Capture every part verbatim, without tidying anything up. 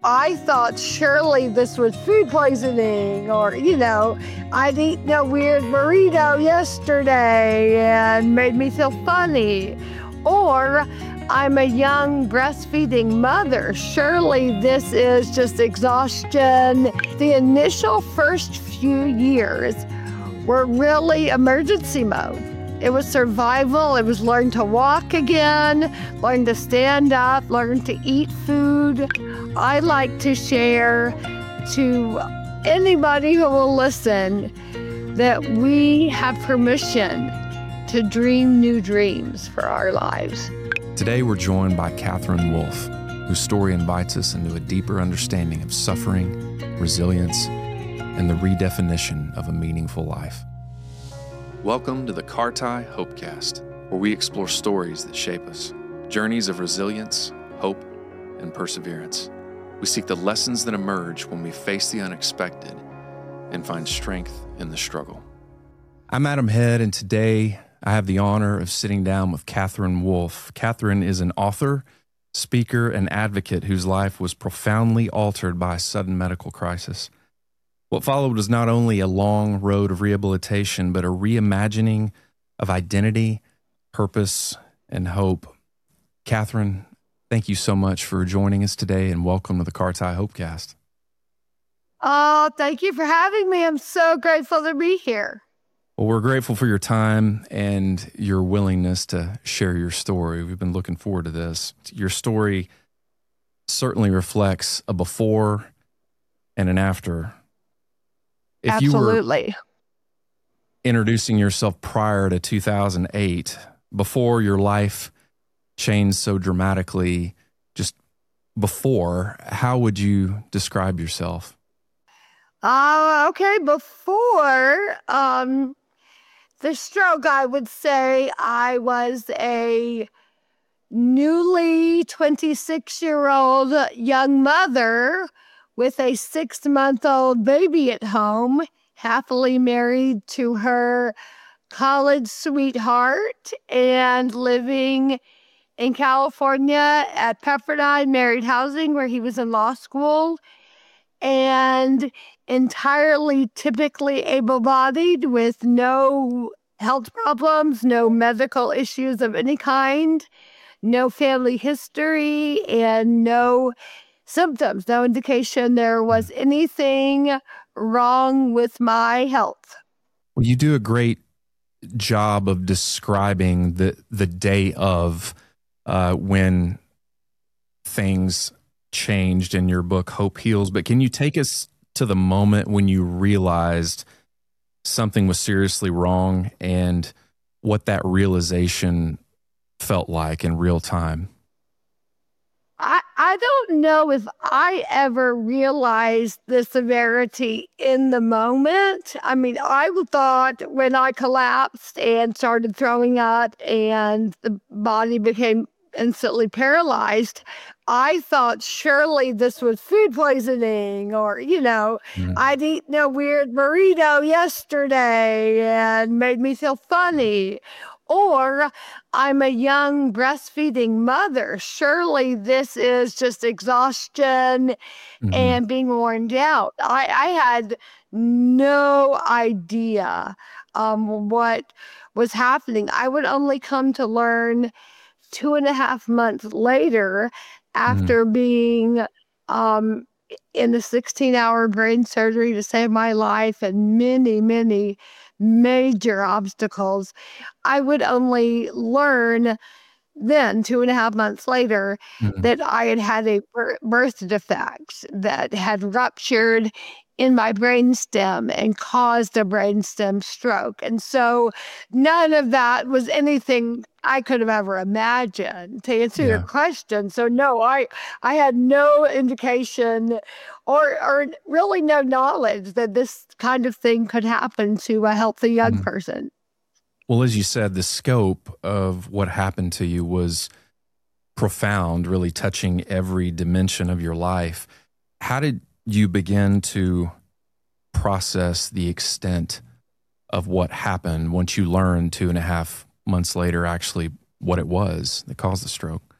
I thought surely this was food poisoning, or, you know, I'd eaten a weird burrito yesterday and made me feel funny. Or I'm a young breastfeeding mother. Surely this is just exhaustion. The initial first few years were really emergency mode. It was survival. It was learn to walk again, learn to stand up, learn to eat food. I like to share to anybody who will listen that we have permission to dream new dreams for our lives. Today we're joined by Catherine Wolfe, whose story invites us into a deeper understanding of suffering, resilience, and the redefinition of a meaningful life. Welcome to the Carti Hopecast, where we explore stories that shape us, journeys of resilience, hope, and perseverance. We seek the lessons that emerge when we face the unexpected and find strength in the struggle. I'm Adam Head, and today I have the honor of sitting down with Catherine Wolfe. Catherine is an author, speaker, and advocate whose life was profoundly altered by a sudden medical crisis. What followed was not only a long road of rehabilitation, but a reimagining of identity, purpose, and hope. Catherine, thank you so much for joining us today, and welcome to the Carti Hopecast. Oh, thank you for having me. I'm so grateful to be here. Well, we're grateful for your time and your willingness to share your story. We've been looking forward to this. Your story certainly reflects a before and an after. If Absolutely. You were introducing yourself prior to two thousand eight, before your life changed so dramatically, just before, how would you describe yourself? Uh, okay, before um, the stroke, I would say I was a newly twenty-six-year-old young mother with a six-month-old baby at home, happily married to her college sweetheart and living in California at Pepperdine Married Housing, where he was in law school, and entirely typically able-bodied with no health problems, no medical issues of any kind, no family history, and no symptoms, no indication there was anything wrong with my health. Well, you do a great job of describing the the day of uh, when things changed in your book, Hope Heals. But can you take us to the moment when you realized something was seriously wrong and what that realization felt like in real time? I, I don't know if I ever realized the severity in the moment. I mean, I thought when I collapsed and started throwing up and the body became instantly paralyzed, I thought surely this was food poisoning, or, you know, mm. I'd eaten a weird burrito yesterday and made me feel funny. Or I'm a young breastfeeding mother. Surely this is just exhaustion mm-hmm. and being worn out. I, I had no idea um, what was happening. I would only come to learn two and a half months later after mm-hmm. being um, in the sixteen-hour brain surgery to save my life and many, many major obstacles. I would only learn then, two and a half months later, mm-hmm. that I had had a birth defect that had ruptured in my brainstem and caused a brainstem stroke. And so none of that was anything I could have ever imagined, to answer yeah. your question. So no, I I had no indication or or really no knowledge that this kind of thing could happen to a healthy young mm-hmm. person. Well, as you said, the scope of what happened to you was profound, really touching every dimension of your life. How did you begin to process the extent of what happened once you learned two and a half months later actually what it was that caused the stroke?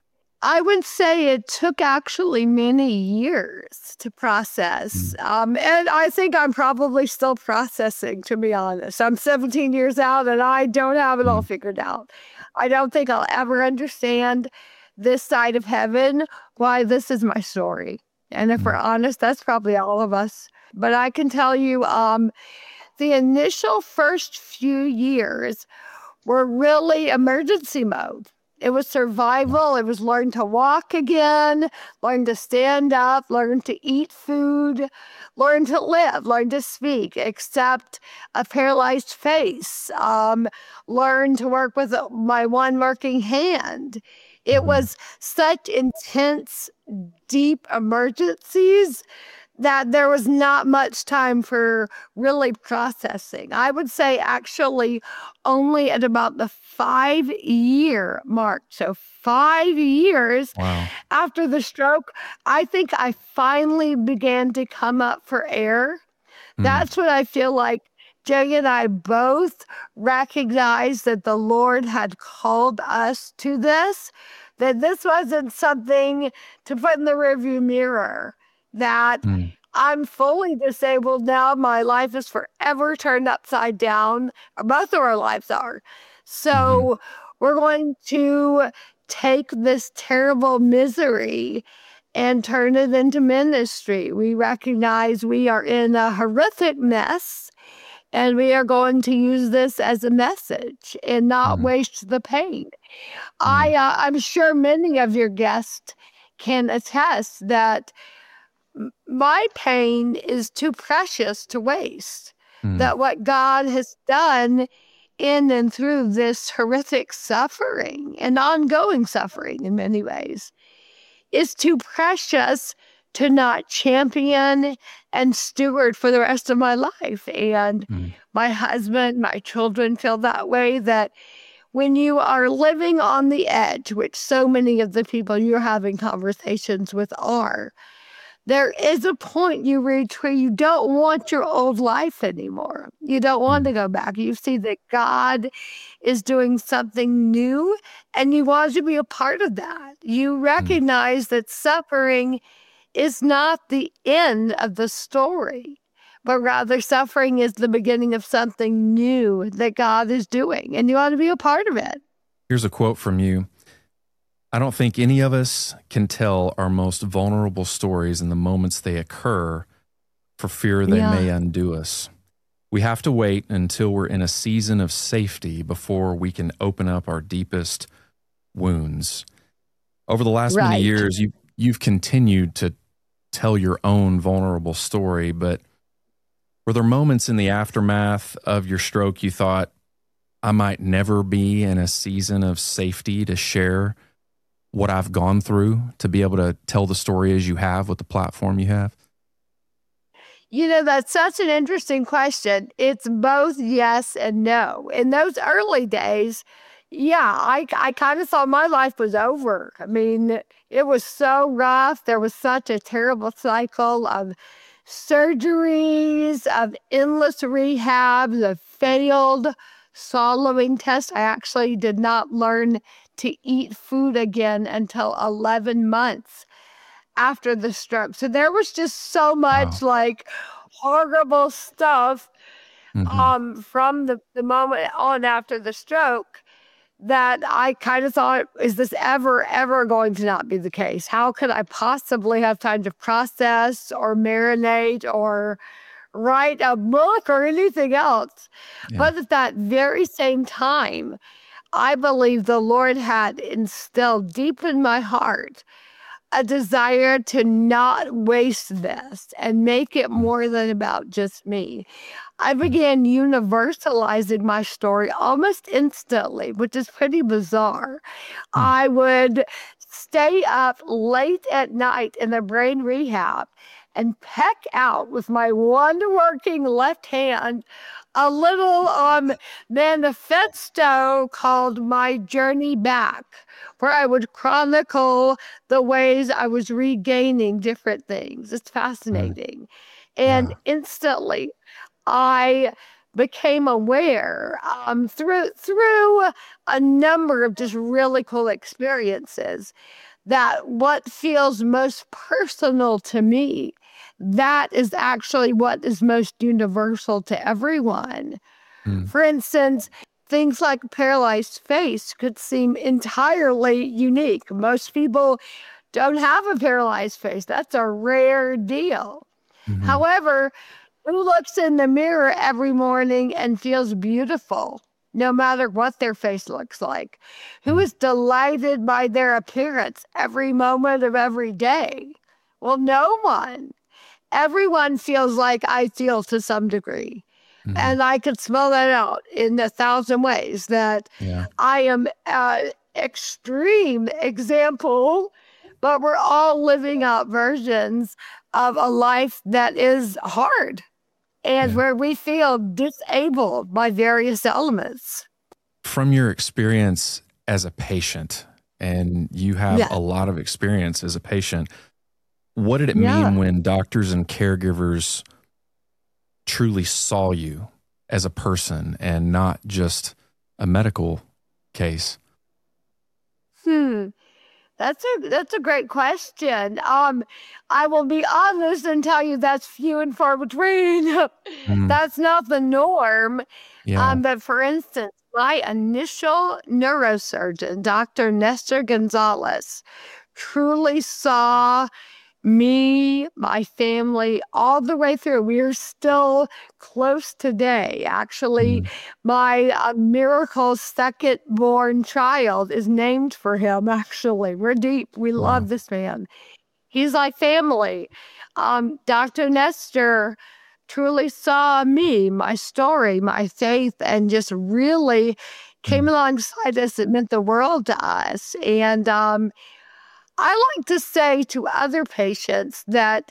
I would say it took actually many years to process. Mm. Um, and I think I'm probably still processing, to be honest. I'm seventeen years out and I don't have it all Mm. figured out. I don't think I'll ever understand this side of heaven, why this is my story. And if we're Mm. honest, that's probably all of us. But I can tell you, um, the initial first few years were really emergency mode. It was survival. It was learn to walk again, learn to stand up, learn to eat food, learn to live, learn to speak, accept a paralyzed face, um, learn to work with my one working hand. It Mhm. was such intense, deep emergencies that there was not much time for really processing. I would say actually only at about the five year mark. So five years Wow. after the stroke, I think I finally began to come up for air. Mm. That's what I feel like Jay and I both recognized that the Lord had called us to this, that this wasn't something to put in the rearview mirror, that Mm. I'm fully disabled now. My life is forever turned upside down. Both of our lives are. Mhm. So we're going to take this terrible misery and turn it into ministry. We recognize we are in a horrific mess, and we are going to use this as a message and not Mm. waste the pain. I, Mm. uh, I'm sure many of your guests can attest that m- my pain is too precious to waste. Mm. That what God has done in and through this horrific suffering and ongoing suffering in many ways is too precious to not champion and steward for the rest of my life. And Mm. my husband, my children feel that way, that when you are living on the edge, which so many of the people you're having conversations with are, there is a point you reach where you don't want your old life anymore. You don't want Mm. to go back. You see that God is doing something new and you want to be a part of that. You Mm. recognize that suffering is not the end of the story, but rather suffering is the beginning of something new that God is doing, and you want to be a part of it. Here's a quote from you. I don't think any of us can tell our most vulnerable stories in the moments they occur for fear they may Yeah, undo us. We have to wait until we're in a season of safety before we can open up our deepest wounds. Over the last many right. years, you, you've continued to tell your own vulnerable story, but were there moments in the aftermath of your stroke you thought, I might never be in a season of safety to share what I've gone through, to be able to tell the story as you have with the platform you have? You know, that's such an interesting question. It's both yes and no. In those early days, yeah, I, I kind of thought my life was over. I mean, it was so rough. There was such a terrible cycle of surgeries, of endless rehabs, of failed swallowing tests. I actually did not learn to eat food again until eleven months after the stroke. So there was just so much Wow. like horrible stuff Mm-hmm. um, from the, the moment on after the stroke that I kind of thought, is this ever, ever going to not be the case? How could I possibly have time to process or marinate or write a book or anything else? Yeah. But at that very same time, I believe the Lord had instilled deep in my heart a desire to not waste this and make it Mm. more than about just me. I Mm. began universalizing my story almost instantly, which is pretty bizarre. Mm. I would stay up late at night in the brain rehab and peck out with my one working left hand a little um, manifesto called My Journey Back, where I would chronicle the ways I was regaining different things. It's Mm. fascinating. And Yeah. instantly, I became aware um, through through a number of just really cool experiences that what feels most personal to me, that is actually what is most universal to everyone. Mm. For instance, things like a paralyzed face could seem entirely unique. Most people don't have a paralyzed face. That's a rare deal. Mm-hmm. However, who looks in the mirror every morning and feels beautiful, no matter what their face looks like? Who is delighted by their appearance every moment of every day? Well, no one. Everyone feels like I feel to some degree. Mm-hmm. And I could spell that out in a thousand ways, that yeah. I am an extreme example, but we're all living out versions of a life that is hard and yeah. where we feel disabled by various elements. From your experience as a patient, and you have yeah. a lot of experience as a patient, what did it yeah. mean when doctors and caregivers truly saw you as a person and not just a medical case? Hmm. That's a that's a great question. Um, I will be honest and tell you that's few and far between. mm. That's not the norm. Yeah. Um, but for instance, my initial neurosurgeon, Doctor Nestor Gonzalez, truly saw me, my family, all the way through. We're still close today. Actually, mm. my uh, miracle second born child is named for him, actually. We're deep. We wow. love this man. He's like family. Um, Doctor Nestor truly saw me, my story, my faith, and just really came mm. alongside us. It meant the world to us. And, um, I like to say to other patients that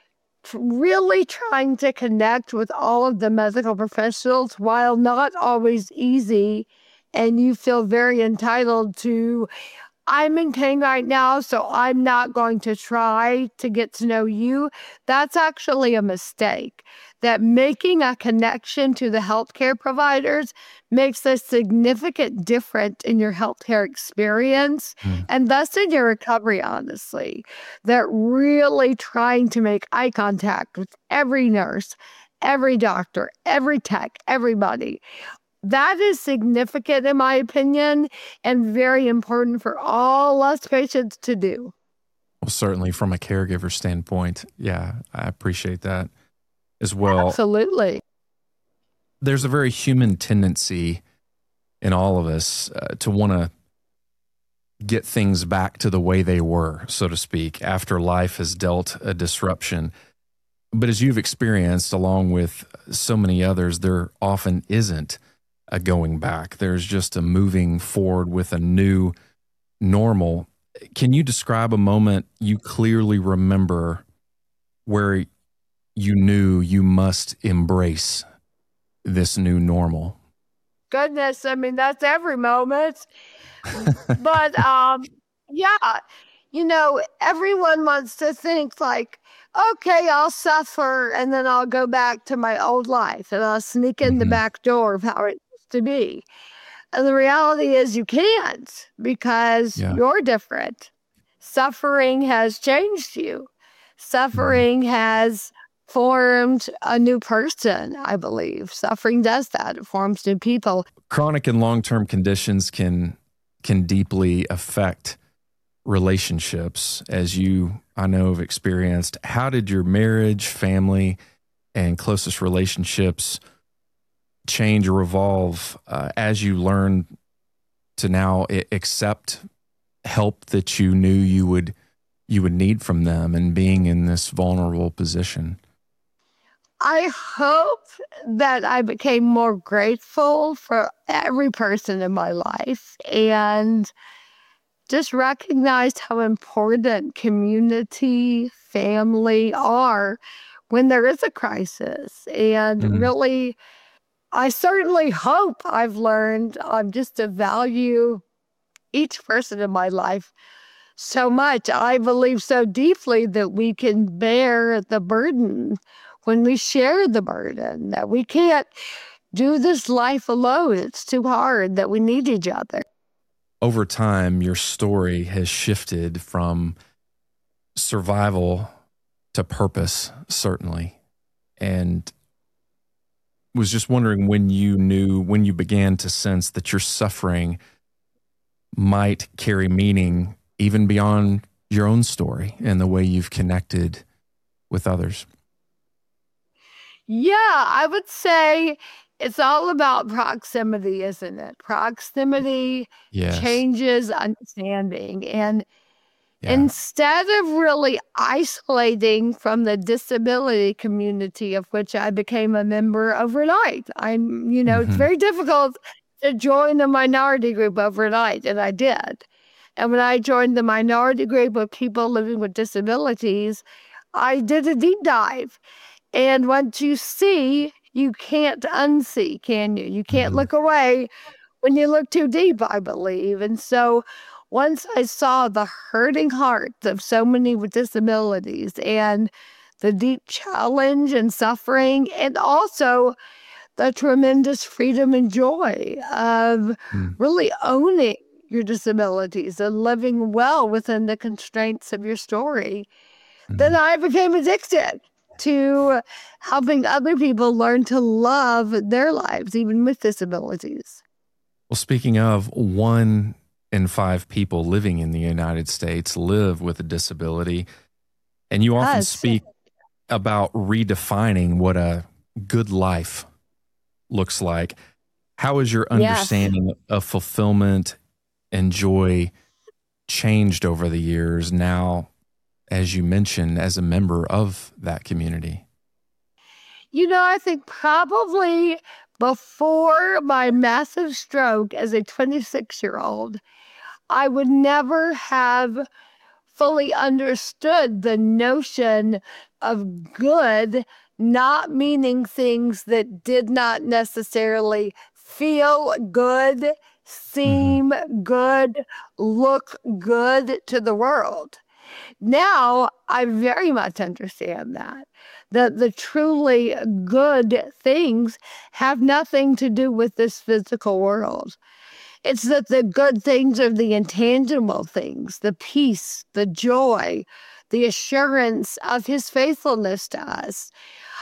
really trying to connect with all of the medical professionals, while not always easy, and you feel very entitled to, I'm in pain right now, so I'm not going to try to get to know you. That's actually a mistake. That making a connection to the healthcare providers makes a significant difference in your healthcare experience mm. and thus in your recovery, honestly. That really trying to make eye contact with every nurse, every doctor, every tech, everybody. That is significant, in my opinion, and very important for all us patients to do. Well, certainly from a caregiver standpoint, yeah, I appreciate that as well. Absolutely. There's a very human tendency in all of us uh, to want to get things back to the way they were, so to speak, after life has dealt a disruption. But as you've experienced, along with so many others, there often isn't a going back. There's just a moving forward with a new normal. Can you describe a moment you clearly remember where you knew you must embrace this new normal? Goodness, I mean, that's every moment. But um, yeah, you know, everyone wants to think like, okay, I'll suffer and then I'll go back to my old life and I'll sneak in mm-hmm. the back door of how it to be. And the reality is you can't, because yeah. you're different. Suffering has changed you. Suffering mm-hmm. has formed a new person, I believe. Suffering does that. It forms new people. Chronic and long-term conditions can can deeply affect relationships, as you, I know, have experienced. How did your marriage, family, and closest relationships change or evolve uh, as you learned to now I- accept help that you knew you would you would need from them, and being in this vulnerable position? I hope that I became more grateful for every person in my life and just recognized how important community, family are when there is a crisis. And mm. really, I certainly hope I've learned um, just to value each person in my life so much. I believe so deeply that we can bear the burden when we share the burden, that we can't do this life alone. It's too hard, that we need each other. over time, your story has shifted from survival to purpose, certainly. And was just wondering when you knew, when you began to sense that your suffering might carry meaning even beyond your own story and the way you've connected with others. Yeah, I would say it's all about proximity, isn't it? Proximity Yes. changes understanding. And Yeah. instead of really isolating from the disability community of which I became a member overnight, I'm, you know, it's Mhm. very difficult to join a minority group overnight, and I did. And when I joined the minority group of people living with disabilities, I did a deep dive. And once you see, you can't unsee, can you? You can't Mhm. look away when you look too deep, I believe. And so once I saw the hurting hearts of so many with disabilities and the deep challenge and suffering, and also the tremendous freedom and joy of Mm. really owning your disabilities and living well within the constraints of your story, then Mhm. I became addicted to helping other people learn to love their lives, even with disabilities. Well, speaking of, one in five people living in the United States live with a disability, and you often Yes. speak about redefining what a good life looks like. How has your Yes. understanding of fulfillment and joy changed over the years now, as you mentioned, as a member of that community? You know, I think probably before my massive stroke as a twenty-six-year-old, I would never have fully understood the notion of good not meaning things that did not necessarily feel good, Mhm. seem good, look good to the world. Now, I very much understand that. That the truly good things have nothing to do with this physical world. It's that the good things are the intangible things, the peace, the joy, the assurance of his faithfulness to us.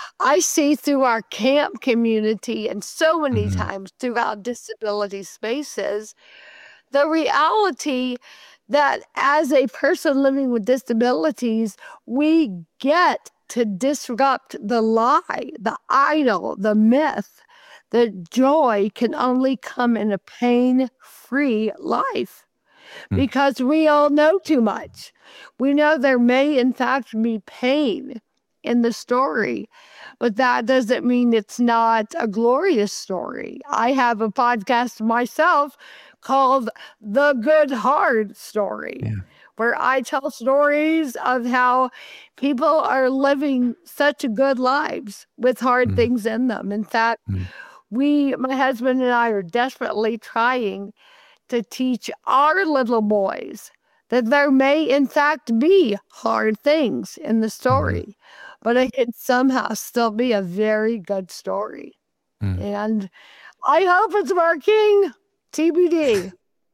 I see through our camp community and so many Mhm. times throughout disability spaces, the reality that as a person living with disabilities, we get to disrupt the lie, the idol, the myth that joy can only come in a pain-free life. Mm. Because we all know too much. We know there may, in fact, be pain in the story, but that doesn't mean it's not a glorious story. I have a podcast myself called The Good Hard Story, Yeah. where I tell stories of how people are living such good lives with hard Mm. things in them. In fact, Mm. we, my husband and I, are desperately trying to teach our little boys that there may, in fact, be hard things in the Mhm. story, but it can somehow still be a very good story. Mm. And I hope it's working. T B D.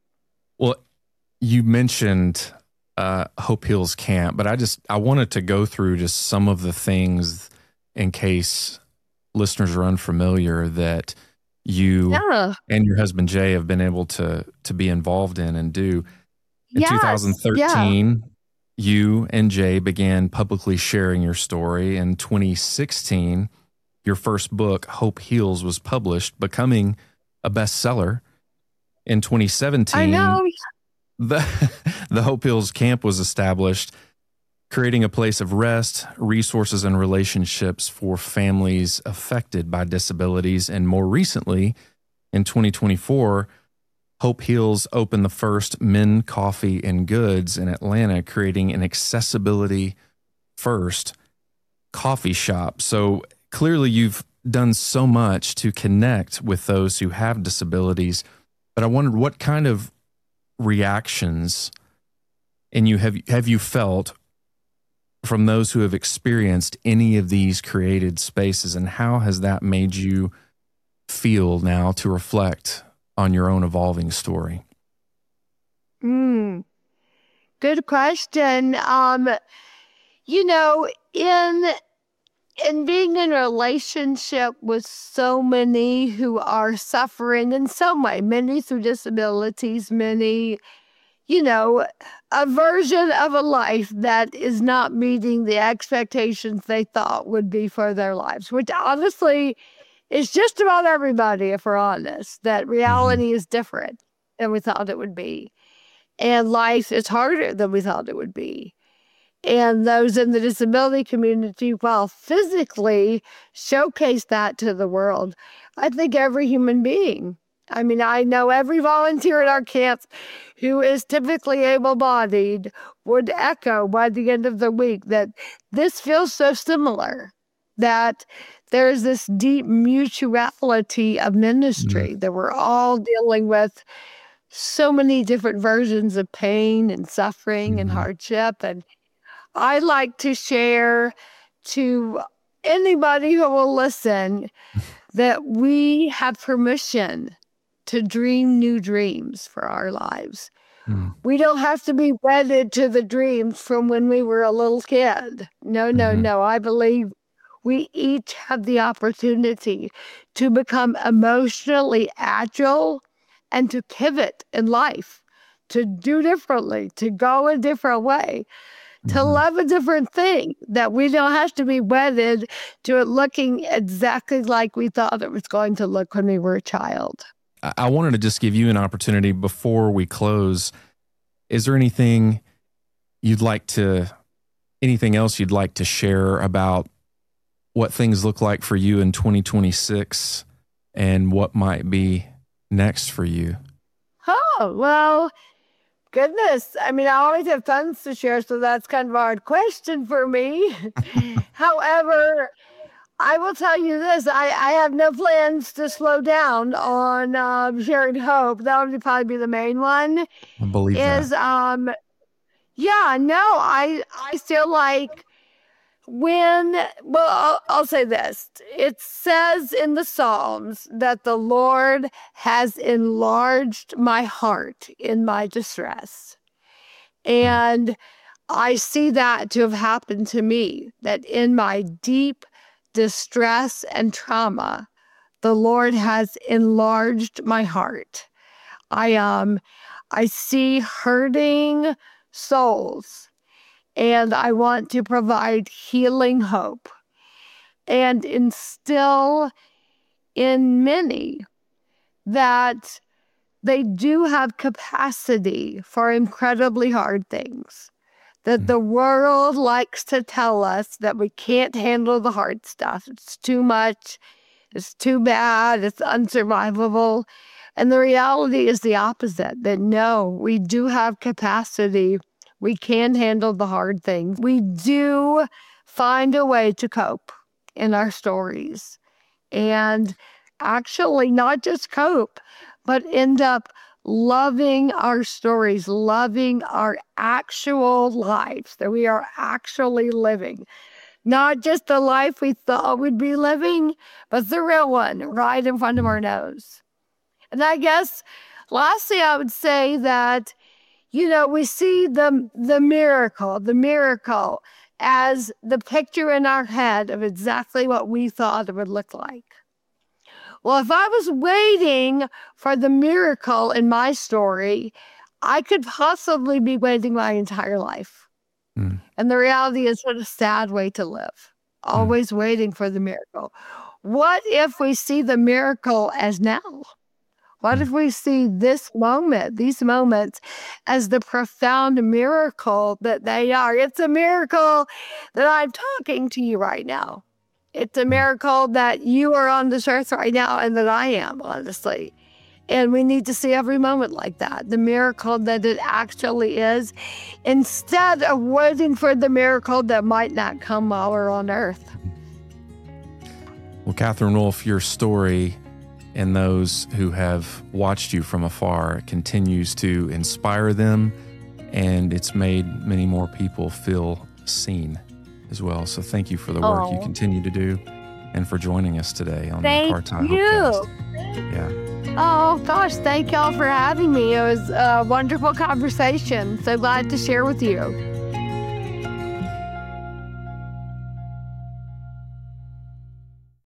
Well, you mentioned uh, Hope Hills Camp, but I just I wanted to go through just some of the things in case listeners are unfamiliar that you Yeah. and your husband Jay have been able to to be involved in and do. In Yes. Yeah. twenty thirteen, you and Jay began publicly sharing your story. In twenty sixteen, your first book, Hope Heals, was published, becoming a bestseller. In twenty I seventeen, know. the, the Hope Hills Camp was established, creating a place of rest, resources, and relationships for families affected by disabilities. And more recently, in twenty twenty-four, Hope Heals opened the first Men Coffee and Goods in Atlanta, creating an accessibility first coffee shop. So clearly you've done so much to connect with those who have disabilities, but I wondered what kind of reactions and you have have you felt from those who have experienced any of these created spaces, and how has that made you feel now to reflect on your own evolving story? Hmm. Good question. Um, you know, in in being in a relationship with so many who are suffering in some way, many through disabilities, many, you know, a version of a life that is not meeting the expectations they thought would be for their lives, which honestly is just about everybody, if we're honest, that Mm-hmm. reality is different than we thought it would be. And life is harder than we thought it would be. And those in the disability community, while physically showcase that to the world, I think every human being, I mean, I know every volunteer at our camps who is typically able-bodied would echo by the end of the week that this feels so similar, that there's this deep mutuality of ministry, Mm-hmm. that we're all dealing with so many different versions of pain and suffering and Mm-hmm. hardship. And I like to share to anybody who will listen that we have permission to dream new dreams for our lives. Mm-hmm. We don't have to be wedded to the dreams from when we were a little kid. No, no, Mm-hmm. no. I believe we each have the opportunity to become emotionally agile and to pivot in life, to do differently, to go a different way, to Mm-hmm. love a different thing, that we don't have to be wedded to it looking exactly like we thought it was going to look when we were a child. I I wanted to just give you an opportunity before we close. Is there anything you'd like to, anything else you'd like to share about what things look like for you in twenty twenty-six and what might be next for you? Oh, well, goodness. I mean, I always have tons to share, so that's kind of a hard question for me. However, I will tell you this. I, I have no plans to slow down on um, sharing hope. That would probably be the main one. I believe Is, that. um, yeah, no, I, I feel like when, well, I'll, I'll say this. It says in the Psalms that the Lord has enlarged my heart in my distress. And I see that to have happened to me, that in my deep distress and trauma, the Lord has enlarged my heart. I um I see hurting souls, and I want to provide healing hope and instill in many that they do have capacity for incredibly hard things. That the world likes to tell us that we can't handle the hard stuff. It's too much. It's too bad. It's unsurvivable. And the reality is the opposite, that no, we do have capacity. We can handle the hard things. We do find a way to cope in our stories. And actually not just cope, but end up loving our stories, loving our actual lives that we are actually living. Not just the life we thought we'd be living, but the real one right in front of our nose. And I guess lastly, I would say that, you know, we see the, the miracle, the miracle as the picture in our head of exactly what we thought it would look like. Well, if I was waiting for the miracle in my story, I could possibly be waiting my entire life. Mm. And the reality is, what a sad way to live, always mm. waiting for the miracle. What if we see the miracle as now? What mm. if we see this moment, these moments, as the profound miracle that they are? It's a miracle that I'm talking to you right now. It's a miracle that you are on this earth right now and that I am, honestly. And we need to see every moment like that, the miracle that it actually is, instead of waiting for the miracle that might not come while we're on earth. Well, Catherine Wolf, your story and those who have watched you from afar continues to inspire them, and it's made many more people feel seen as well. So thank you for the work oh. you continue to do and for joining us today on thank the Car Tie you. Hopecast. Yeah. Oh, gosh, thank y'all for having me. It was a wonderful conversation. So glad to share with you.